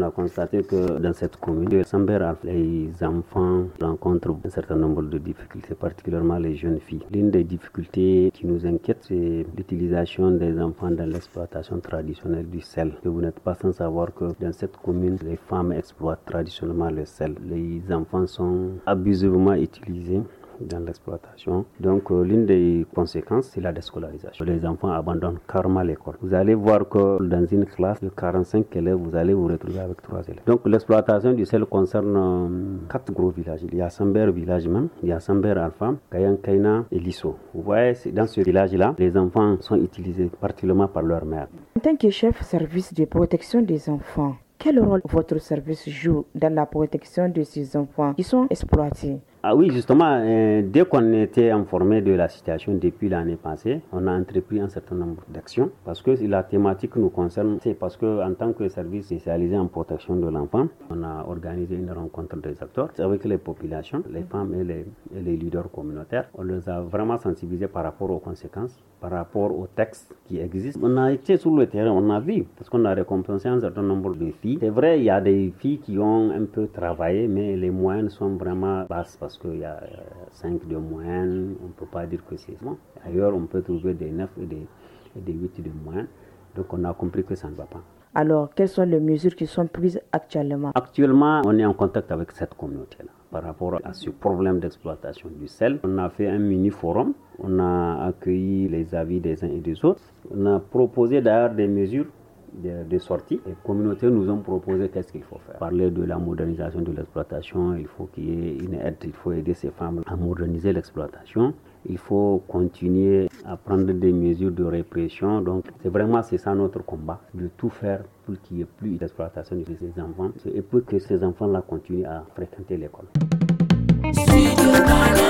a constaté que dans cette commune de Sambert, les enfants rencontrent un certain nombre de difficultés, particulièrement les jeunes filles. L'une des difficultés qui nous inquiète, c'est l'utilisation des enfants dans l'exploitation traditionnelle du sel. Et vous n'êtes pas sans savoir que dans cette commune, les femmes exploitent traditionnellement le sel. Les enfants sont abusivement utilisés dans l'exploitation. Donc l'une des conséquences, c'est la déscolarisation. Les enfants abandonnent carrément l'école. Vous allez voir que dans une classe de 45 élèves, vous allez vous retrouver avec 3 élèves. Donc l'exploitation du sel concerne 4 gros villages. Il y a Sambert village même, il y a Sambert Alpha, Kayan Kaina et Lisso. Vous voyez, dans ce village-là, les enfants sont utilisés particulièrement par leur mère. En tant que chef service de protection des enfants, quel rôle votre service joue dans la protection de ces enfants qui sont exploités? Ah oui, justement, dès qu'on était informé de la situation depuis l'année passée, on a entrepris un certain nombre d'actions parce que la thématique nous concerne. C'est parce qu'en tant que service spécialisé en protection de l'enfant, on a organisé une rencontre des acteurs avec les populations, les femmes et les leaders communautaires. On les a vraiment sensibilisés par rapport aux conséquences, par rapport aux textes qui existent. On a été sur le terrain, on a vu, parce qu'on a récompensé un certain nombre de filles. C'est vrai, il y a des filles qui ont un peu travaillé, mais les moyennes sont vraiment basses parce qu'il y a 5 de moyenne, on ne peut pas dire que c'est bon. Ailleurs, on peut trouver des 9 et des 8 de moyenne. Donc, on a compris que ça ne va pas. Alors, quelles sont les mesures qui sont prises actuellement? Actuellement, on est en contact avec cette communauté-là par rapport à ce problème d'exploitation du sel. On a fait un mini-forum, on a accueilli les avis des uns et des autres. On a proposé d'ailleurs des mesures de sortie. Les communautés nous ont proposé qu'est-ce qu'il faut faire. Parler de la modernisation de l'exploitation, il faut qu'il y ait une aide, il faut aider ces femmes à moderniser l'exploitation. Il faut continuer à prendre des mesures de répression. Donc, c'est ça notre combat, de tout faire pour qu'il n'y ait plus d'exploitation de ces enfants et pour que ces enfants-là continuent à fréquenter l'école.